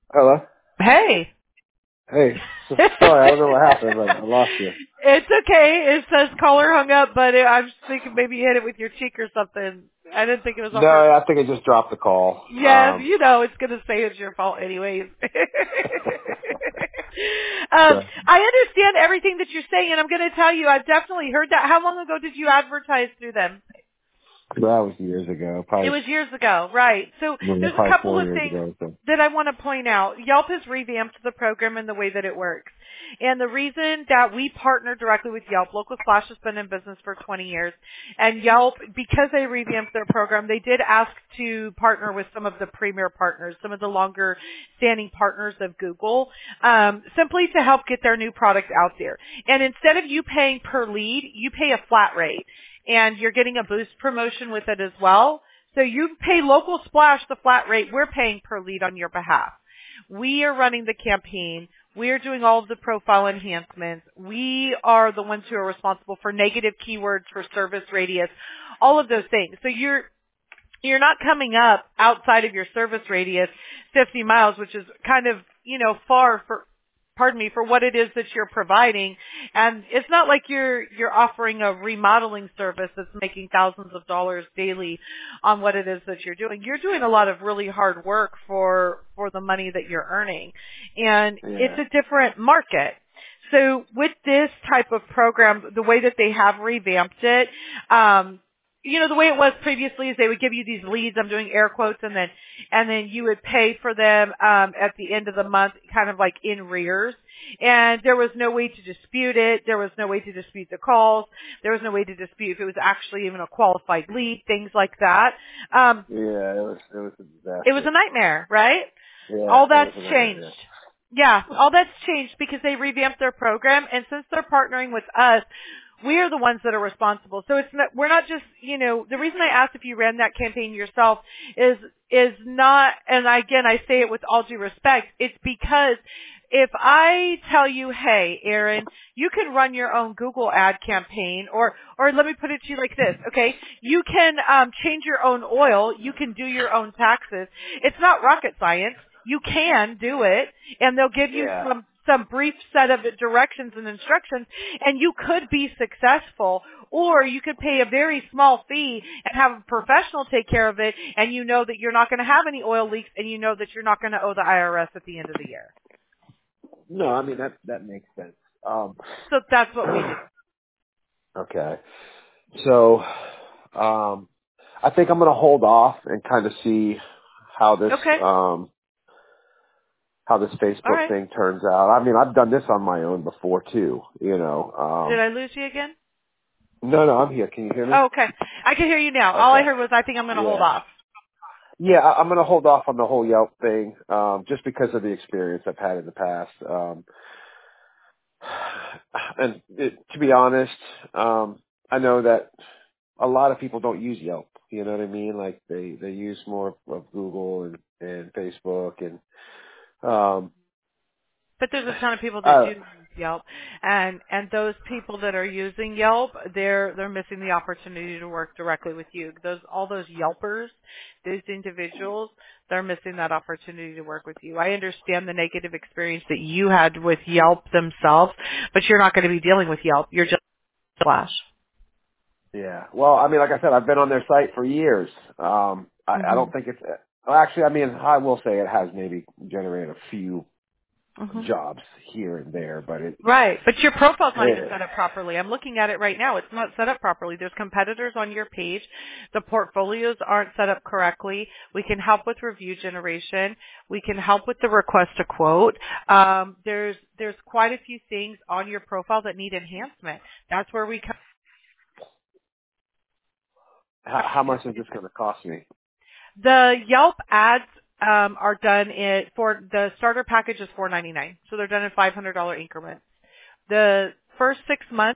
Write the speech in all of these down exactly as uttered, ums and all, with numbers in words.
Hello? Hey. Hey. So, sorry, I don't know what happened, but I lost you. It's okay. It says caller hung up, but it, I was thinking maybe you hit it with your cheek or something. I didn't think it was on No, purpose. I think I just dropped the call. Yes, Um, you know it's going to say it's your fault anyways. um, okay. I understand everything that you're saying, and I'm going to tell you, I've definitely heard that. How long ago did you advertise through them? That was years ago. It Probably, was years ago, right. So well, there's a probably couple four of years things ago. So. that I want to point out. Yelp has revamped the program and the way that it works. And the reason that we partner directly with Yelp, Local Splash has been in business for twenty years, and Yelp, because they revamped their program, they did ask to partner with some of the premier partners, some of the longer standing partners of Google, um, simply to help get their new product out there. And instead of you paying per lead, you pay a flat rate. And you're getting a boost promotion with it as well. So you pay Local Splash the flat rate. We're paying per lead on your behalf. We are running the campaign. We are doing all of the profile enhancements. We are the ones who are responsible for negative keywords, for service radius, all of those things. So you're you're not coming up outside of your service radius fifty miles, which is kind of, you know, far for pardon me, for what it is that you're providing. And it's not like you're you're offering a remodeling service that's making thousands of dollars daily on what it is that you're doing. You're doing a lot of really hard work for for the money that you're earning. And it's Yeah. a different market. So with this type of program, the way that they have revamped it, um, you know, the way it was previously is they would give you these leads, I'm doing air quotes, and then, and then you would pay for them, um, at the end of the month, kind of like in arrears. And there was no way to dispute it. There was no way to dispute the calls. There was no way to dispute if it was actually even a qualified lead, things like that. Um, Yeah, it was, it was a it was disaster. a nightmare, right? Yeah, All it was that's a changed. nightmare. Yeah, all that's changed because they revamped their program, and since they're partnering with us, we are the ones that are responsible. So it's not, we're not just, you know, the reason I asked if you ran that campaign yourself is, is not, and again, I say it with all due respect, it's because if I tell you, hey, Aaron, you can run your own Google ad campaign, or, or let me put it to you like this, okay? You can, um, change your own oil. You can do your own taxes. It's not rocket science. You can do it, and they'll give you Yeah. some some brief set of directions and instructions, and you could be successful, or you could pay a very small fee and have a professional take care of it, and you know that you're not going to have any oil leaks, and you know that you're not going to owe the I R S at the end of the year. No, I mean, that, that makes sense. Um, So that's what we do. okay. So, um, I think I'm going to hold off and kind of see how this, Okay. um, how this All Facebook right. thing turns out. I mean, I've done this on my own before too, you know. Did Um, I lose you again? no, no, I'm here. Can you hear me? Oh, okay. I can hear you now. All I Okay. heard was I think I'm going to hold Yeah. off. Yeah, I- I'm going to hold off on the whole Yelp thing, um, just because of the experience I've had in the past. Um, and it, to be honest, um, I know that a lot of people don't use Yelp. You know what I mean? Like they, they use more of Google and, and Facebook and, um, But there's a ton of people that uh, do use Yelp, and and those people that are using Yelp, they're they're missing the opportunity to work directly with you. Those all those Yelpers, those individuals, they're missing that opportunity to work with you. I understand the negative experience that you had with Yelp themselves, but you're not going to be dealing with Yelp. You're just Flash. yeah. Well, I mean, like I said, I've been on their site for years. Um, I, I Mhm. don't think it's, well, actually, I mean, I will say it has maybe generated a few Mhm. jobs here and there, but it, Right, but your profile's not even eh, set up properly. I'm looking at it right now. It's not set up properly. There's competitors on your page. The portfolios aren't set up correctly. We can help with review generation. We can help with the request to quote. Um, there's there's quite a few things on your profile that need enhancement. That's where we come. how, how much is this going to cost me? The Yelp ads um, are done in for the starter package is four ninety-nine, so they're done in five hundred dollars increments. The first six months.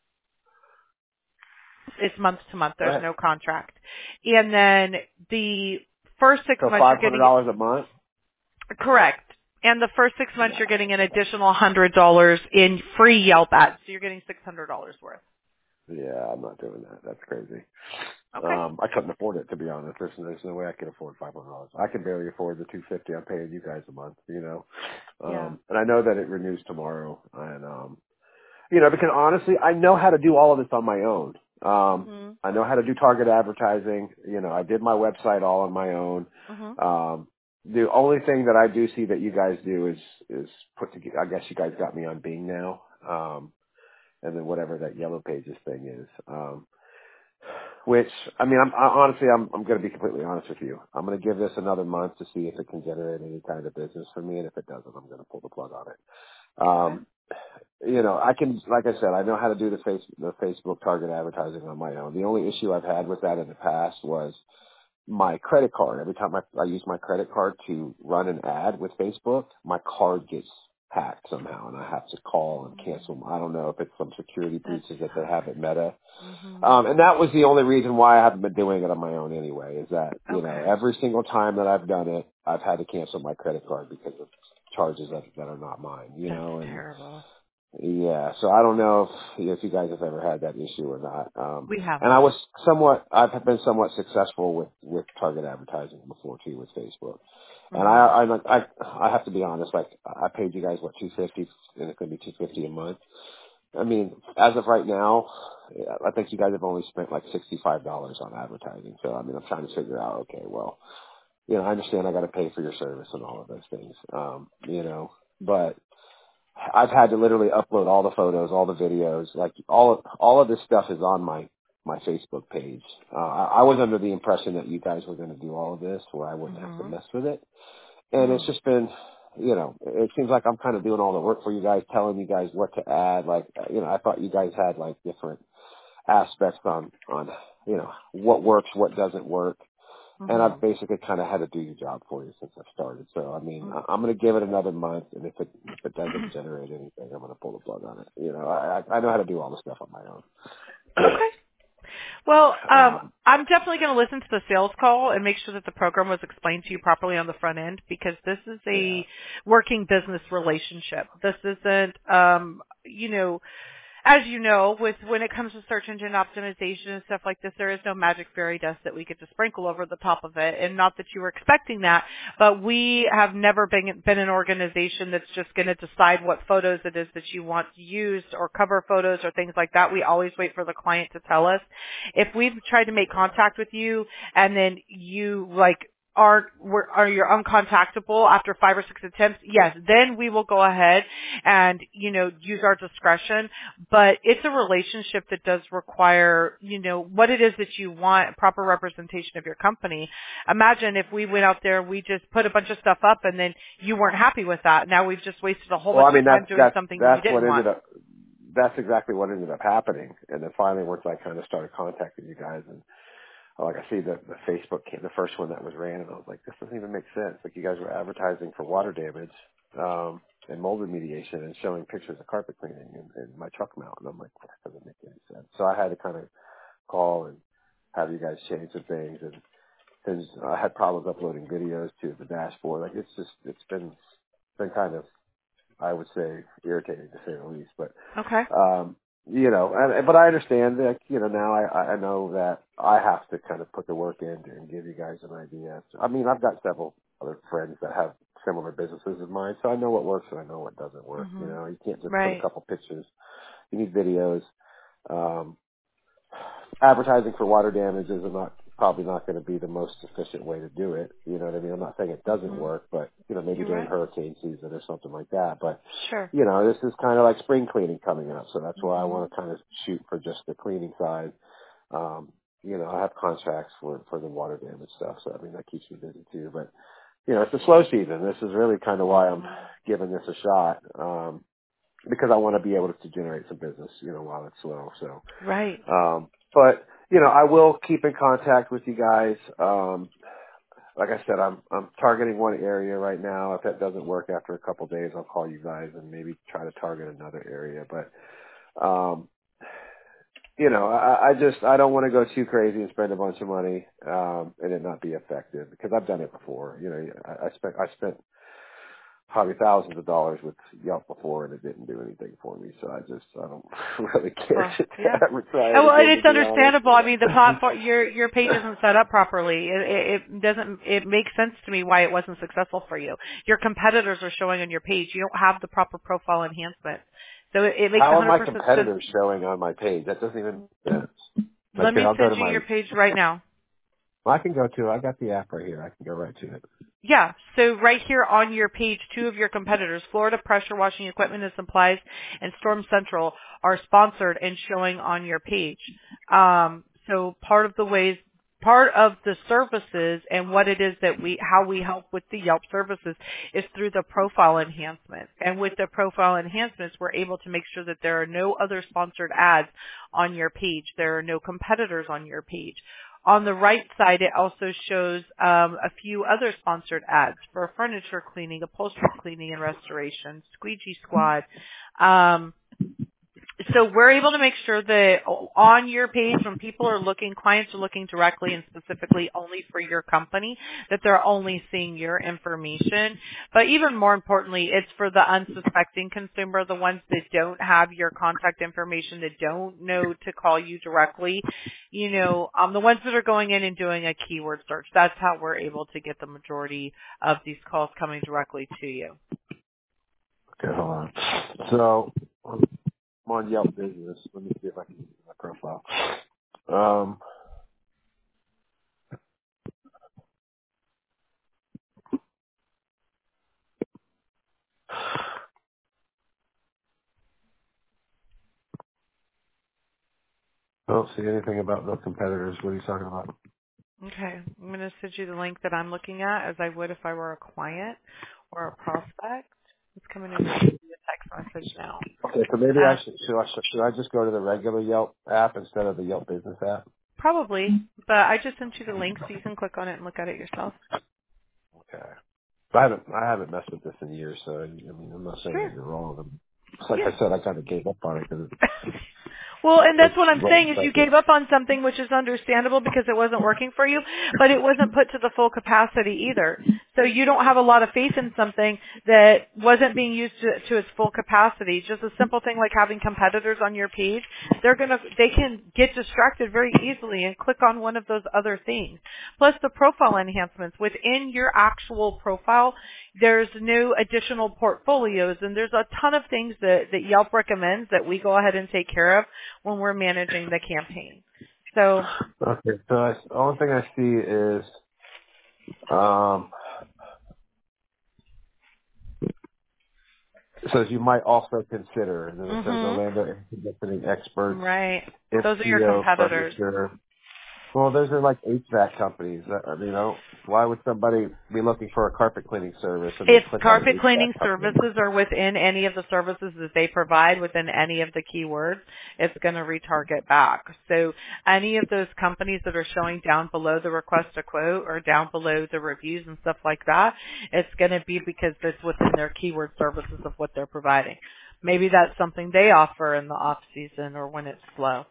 It's month to month. Go There's ahead. no contract. And then the first six So months you're getting five hundred dollars a month? correct. And the first six months you're Wow. getting an additional one hundred dollars in free Yelp ads. So you're getting six hundred dollars worth. Yeah, I'm not doing that. That's crazy. Okay. Um, I couldn't afford it, to be honest. There's, there's no way I could afford five hundred dollars. I can barely afford the two fifty I'm paying you guys a month, you know. Yeah. Um, and I know that it renews tomorrow, and um, you know, because honestly, I know how to do all of this on my own. Um, Mhm. I know how to do target advertising. You know, I did my website all on my own. Mhm. Um, the only thing that I do see that you guys do is is put together. I guess you guys got me on Bing now, um, and then whatever that Yellow Pages thing is. Um, which I mean, I'm I, honestly, I'm I'm going to be completely honest with you. I'm going to give this another month to see if it can generate any kind of business for me, and if it doesn't, I'm going to pull the plug on it. Okay. Um, you know, I can, like I said, I know how to do the face, the Facebook target advertising on my own. The only issue I've had with that in the past was my credit card. Every time I, I use my credit card to run an ad with Facebook, my card gets hacked somehow, and I have to call and cancel. I don't know if it's some security That's breaches that they tough. have at Meta. Mhm. Um, and that was the only reason why I haven't been doing it on my own anyway, is that, you know, Okay. every single time that I've done it, I've had to cancel my credit card because of charges that, that are not mine, you That's know, and terrible. yeah, so I don't know if if you guys have ever had that issue or not. Um, We and I haven't. was somewhat, I've been somewhat successful with with target advertising before too with Facebook. And Mhm. I I I, I have to be honest, like I paid you guys what two fifty, and it's gonna be two fifty a month. I mean, as of right now, yeah, I think you guys have only spent like sixty five dollars on advertising. So I mean, I'm trying to figure out, okay, well, you know, I understand I got to pay for your service and all of those things, um, you know, but I've had to literally upload all the photos, all the videos, like all of, all of this stuff is on my my Facebook page. Uh, I, I was under the impression that you guys were going to do all of this, where I wouldn't have to Mhm. mess with it, and it's Mm. just been, you know, it seems like I'm kind of doing all the work for you guys, telling you guys what to add. Like, you know, I thought you guys had like different aspects on on, you know, what works, what doesn't work. And I've Mhm. basically kind of had to do your job for you since I've started. So, I mean, Mm. I- I'm going to give it another month, and if it if it doesn't generate anything, I'm going to pull the plug on it. You know, I I I know how to do all the stuff on my own. Okay. Well, um, um, I'm definitely going to listen to the sales call and make sure that the program was explained to you properly on the front end, because this is yeah. a working business relationship. This isn't, um, you know, as you know, with when it comes to search engine optimization and stuff like this, there is no magic fairy dust that we get to sprinkle over the top of it. And not that you were expecting that, but we have never been been an organization that's just going to decide what photos it is that you want used or cover photos or things like that. We always wait for the client to tell us. If we've tried to make contact with you and then you like aren't were- are you're uncontactable after five or six attempts, yes, then we will go ahead and, you know, use our discretion. But it's a relationship that does require, you know, what it is that you want, proper representation of your company. Imagine if we went out there and we just put a bunch of stuff up and then you weren't happy with that. Now we've just wasted a whole Well, bunch I of mean, time that's doing that's something you that's what didn't want. ended up. That's exactly what ended up happening. And then finally, once I kind of started contacting you guys, and oh, like I see the the Facebook, came, the first one that was ran, and I was like, this doesn't even make sense. Like you guys were advertising for water damage um, and mold remediation, and showing pictures of carpet cleaning and, and my truck mount, and I'm like, that doesn't make any sense. So I had to kind of call and have you guys change some things, and since I had problems uploading videos to the dashboard, like it's just it's been been kind of, I would say, irritating to say the least. But Okay. um, you know, and, but I understand that, you know, now I, I know that I have to kind of put the work in and give you guys an idea. I mean, I've got several other friends that have similar businesses as mine, so I know what works and I know what doesn't work. You Mhm. know, you can't just put a Right. couple pictures. You need videos. Um, advertising for water damage is not probably not going to be the most efficient way to do it. You know what I mean? I'm not saying it doesn't Mhm. work, but you know, maybe You're during right. hurricane season or something like that. But Sure. you know, this is kind of like spring cleaning coming up, so that's why I Mhm. want to kind of shoot for just the cleaning side. Um, you know, I have contracts for for the water damage stuff, so I mean that keeps me busy too. But you know, it's a slow season. This is really kind of why I'm Mhm. giving this a shot, um, because I want to be able to generate some business, you know, while it's slow. So. Right. Um, but you know, I will keep in contact with you guys. Um, like I said, I'm I'm targeting one area right now. If that doesn't work after a couple days, I'll call you guys and maybe try to target another area. But um, you know, I, I just I don't want to go too crazy and spend a bunch of money um, and it not be effective, because I've done it before. You know, I, I spent I spent probably thousands of dollars with Yelp before, and it didn't do anything for me. So I just I don't really care Well, to yeah. advertise And well, and again, to it's be honest. understandable. I mean, the platform, your your page isn't set up properly. It, it, it doesn't. It makes sense to me why it wasn't successful for you. Your competitors are showing on your page. You don't have the proper profile enhancement, so it, it makes How are my one hundred percent sense. competitors showing on my page? That doesn't even make sense. Like, Let me I'll go send to you my. your page right now. Well, I can go to. I got the app right here. I can go right to it. Yeah, so right here on your page, two of your competitors, Florida Pressure Washing Equipment and Supplies and Storm Central, are sponsored and showing on your page. Um, so part of the ways, part of the services and what it is that we, how we help with the Yelp services is through the profile enhancement. And with the profile enhancements, we're able to make sure that there are no other sponsored ads on your page. There are no competitors on your page. On the right side, it also shows um, a few other sponsored ads for furniture cleaning, upholstery cleaning and restoration, Squeegee Squad. Um, so we're able to make sure that on your page, when people are looking, clients are looking directly and specifically only for your company, that they're only seeing your information. But even more importantly, it's for the unsuspecting consumer, the ones that don't have your contact information, that don't know to call you directly. You know, um, the ones that are going in and doing a keyword search. That's how we're able to get the majority of these calls coming directly to you. Okay, hold on. So I'm on Yelp Business. Let me see if I can use my profile. Um, I don't see anything about no competitors. What are you talking about? Okay. I'm going to send you the link that I'm looking at as I would if I were a client or a prospect. It's coming in your text message now. Okay, so maybe I Uh, should should I, should I just go to the regular Yelp app instead of the Yelp Business app? probably, but I just sent you the link so you can click on it and look at it yourself. Okay. I haven't I haven't messed with this in years, so I mean I'm not saying Sure. anything wrong. I'm, like Yeah. I said, I kind of gave up on it because Well, and it's that's what I'm saying is you it's gave up on something which is understandable because it wasn't working for you, but it wasn't put to the full capacity either. So you don't have a lot of faith in something that wasn't being used to, to its full capacity. Just a simple thing like having competitors on your page, they're gonna, they can get distracted very easily and click on one of those other things. Plus the profile enhancements within your actual profile, there's no additional portfolios and there's a ton of things that, that Yelp recommends that we go ahead and take care of when we're managing the campaign. So, okay. So I, the only thing I see is um, it says you might also consider, and then it says mhm, Orlando Conditioning Experts, right. Those are your F T O competitors. Furniture. Well, those are like H V A C companies. That, I mean, I don't, why would somebody be looking for a carpet cleaning service and then If click on an carpet H V A C cleaning company? services are within any of the services that they provide within any of the keywords, it's going to retarget back. So any of those companies that are showing down below the request a quote or down below the reviews and stuff like that, it's going to be because it's within their keyword services of what they're providing. Maybe that's something they offer in the off season or when it's slow.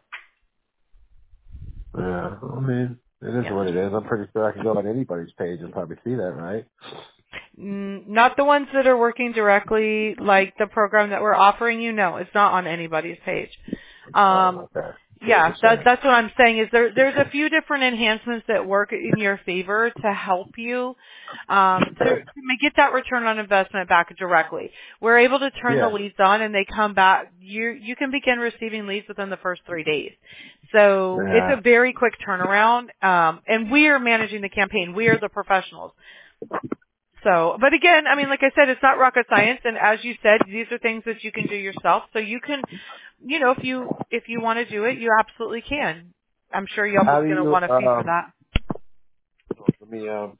Yeah, I mean, it is Yeah. what it is. I'm pretty sure I can go on anybody's page and probably see that, right? Mm, Not the ones that are working directly, like the program that we're offering you. No, it's not on anybody's page. Um, Oh, okay. See what yeah, you're that, saying. that's what I'm saying. Is there? There's a few different enhancements that work in your favor to help you um, to, to get that return on investment back directly. We're able to turn the Yeah. leads on, and they come back. You you can begin receiving leads within the first three days. So it's Yeah. a very quick turnaround. Um, and we are managing the campaign. We are the professionals. So, but again, I mean, like I said, it's not rocket science, and as you said, these are things that you can do yourself. So you can, you know, if you if you want to do it, you absolutely can. I'm sure Yelp is How do going to you, want a fee for um, that. let me, um,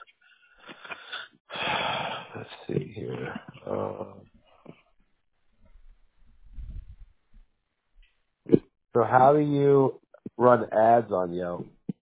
let's see here. Uh, so how do you run ads on Yelp?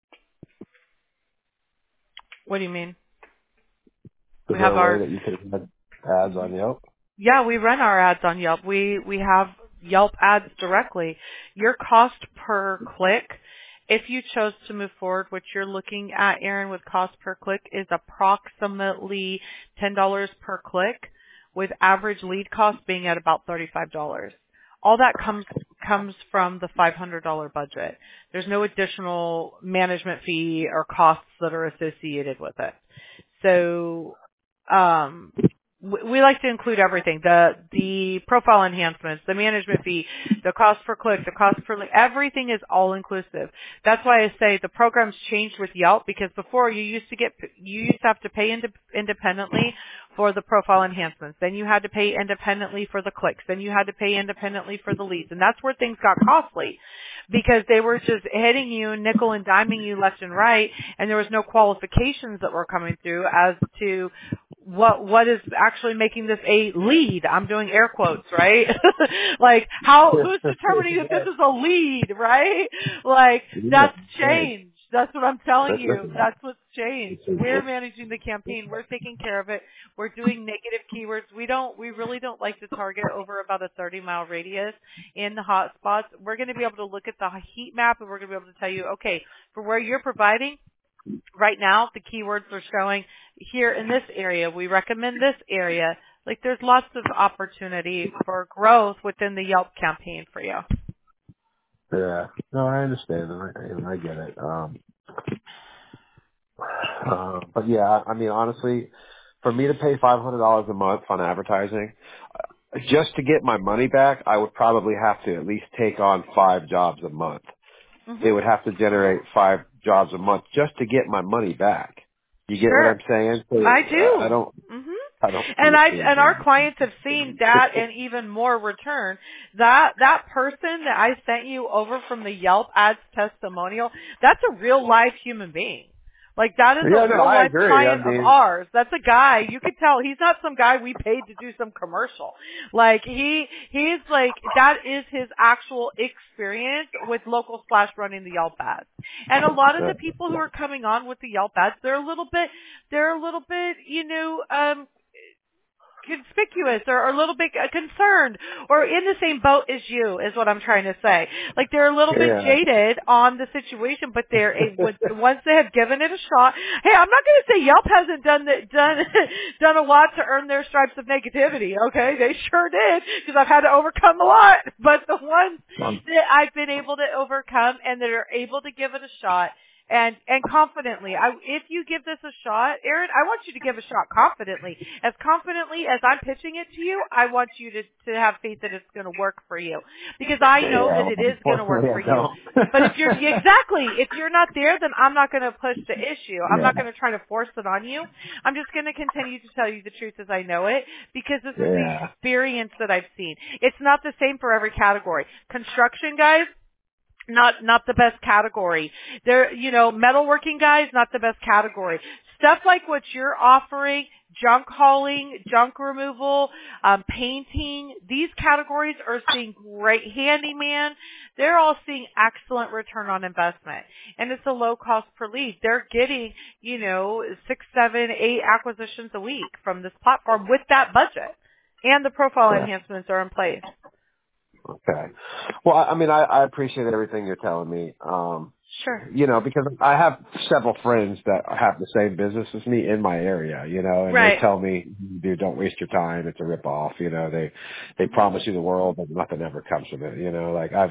What do you mean? Is We there have a way our that you can run ads on Yelp? yeah, we run our ads on Yelp. We we have Yelp ads directly. Your cost per click if you chose to move forward, what you're looking at, Aaron, with cost per click is approximately ten dollars per click, with average lead cost being at about thirty-five dollars. All that comes comes from the five hundred dollars budget. There's no additional management fee or costs that are associated with it. So um, we, we like to include everything, the the profile enhancements, the management fee, the cost per click, the cost per link, everything is all inclusive. That's why I say the program's changed with Yelp, because before you used to get, you used to have to pay ind- independently for the profile enhancements. Then you had to pay independently for the clicks. Then you had to pay independently for the leads. And that's where things got costly, because they were just hitting you, nickel and diming you left and right, and there was no qualifications that were coming through as to what what is actually making this a lead. I'm doing air quotes, right? Like, how, who's determining that this is a lead, right? Like, that's changed. That's what I'm telling you. That's what's changed. We're managing the campaign. We're taking care of it. We're doing negative keywords. We don't, we really don't like to target over about a thirty mile radius in the hot spots. We're going to be able to look at the heat map, and we're going to be able to tell you, okay, for where you're providing, right now, the keywords are showing here in this area. We recommend this area. Like, there's lots of opportunity for growth within the Yelp campaign for you. Yeah. No, I understand, and I, and I get it. Um, uh, but yeah, I mean, honestly, for me to pay five hundred dollars a month on advertising, uh, just to get my money back, I would probably have to at least take on five jobs a month. Mm-hmm. It would have to generate five jobs a month just to get my money back. You get what Sure. I'm saying? So I I I do. don't, Mhm. I don't see And it I being and our clients have seen that and even more return. That that person that I sent you over from the Yelp ads testimonial, that's a real life human being. Like, that is a Yeah, no, real I life agree. I client of mean, ours. That's a guy, you could tell he's not some guy we paid to do some commercial. Like, he, he's like, that is his actual experience with Local Splash running the Yelp ads. And a lot of the people who are coming on with the Yelp ads, they're a little bit, they're a little bit, you know, um, conspicuous or a little bit concerned or in the same boat as you is what I'm trying to say. Like, they're a little bit yeah. jaded on the situation, but they're a, with, once they have given it a shot. Hey, I'm not going to say Yelp hasn't done the, done done a lot to earn their stripes of negativity. Okay, they sure did, because I've had to overcome a lot. But the ones that I've been able to overcome and that are able to give it a shot, And and confidently, I, if you give this a shot, Aaron, I want you to give a shot confidently. As confidently as I'm pitching it to you, I want you to, to have faith that it's going to work for you. Because I know Yeah, that it is going to work for unfortunately I you. don't. But if you're, exactly, if you're not there, then I'm not going to push the issue. I'm Yeah. not going to try to force it on you. I'm just going to continue to tell you the truth as I know it, because this is the Yeah. experience that I've seen. It's not the same for every category. Construction, guys, not not the best category. There, you know, metalworking guys, not the best category. Stuff like what you're offering, junk hauling, junk removal, um, painting, these categories are seeing great. Handyman, they're all seeing excellent return on investment. And it's a low cost per lead. They're getting, you know, six, seven, eight acquisitions a week from this platform with that budget. And the profile Yeah. enhancements are in place. Okay. Well, I I mean, I, I appreciate everything you're telling me. Um, Sure. you know, because I have several friends that have the same business as me in my area, you know, and they Right. tell me, dude, don't waste your time. It's a ripoff. You know, they, they promise you the world, but nothing ever comes from it. You know, like I've,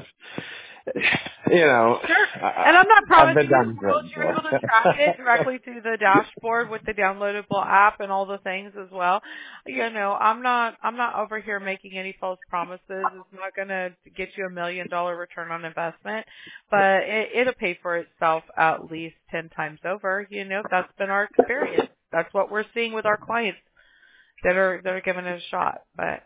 you know, Sure. I, And I'm not I've been promising you the down this world. road You're able before. to track it directly to the dashboard with the downloadable app and all the things as well. You know, I'm not, I'm not over here making any false promises. It's not going to get you a million dollar return on investment, but it, it'll pay for itself at least ten times over. You know, that's been our experience. That's what we're seeing with our clients that are, that are giving it a shot. But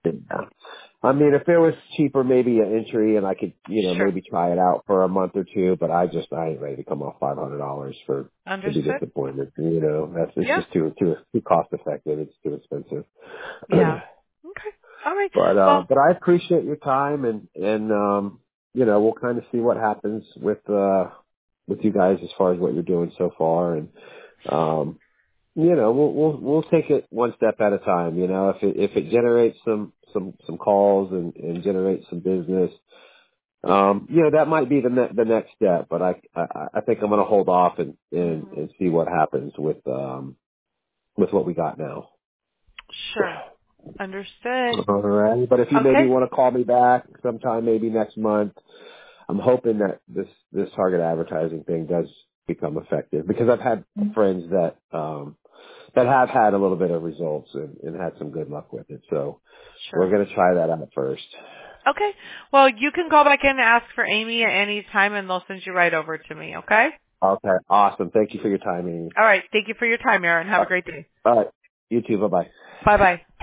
I mean, if it was cheaper, maybe an entry, and I could, you know, sure. maybe try it out for a month or two. But I just, I ain't ready to come off five hundred dollars for to be Understood? disappointed. You know, that's it's Yeah. just too too too cost effective. It's too expensive. Yeah. Okay. All right. but uh, Well, but I appreciate your time, and and um, you know, we'll kind of see what happens with uh with you guys as far as what you're doing so far, and um, you know, we'll we'll we'll take it one step at a time. You know, if it if it generates some some some calls and and generates some business, um, you know, that might be the ne- the next step. But I I, I think I'm going to hold off and, and Mm-hmm. and see what happens with um with what we got now. Sure. Understood. All right. But if you maybe Okay. want to call me back sometime, maybe next month, I'm hoping that this this target advertising thing does become effective, because I've had friends that um that have had a little bit of results and, and had some good luck with it. So we're Sure. going to try that out first. Okay. Well, you can call back in and ask for Amy at any time, and they'll send you right over to me, okay? Okay. Awesome. Thank you for your time, Amy. All right. Thank you for your time, Aaron. Have Uh, a great day. all right. You too. Bye bye. Bye-bye.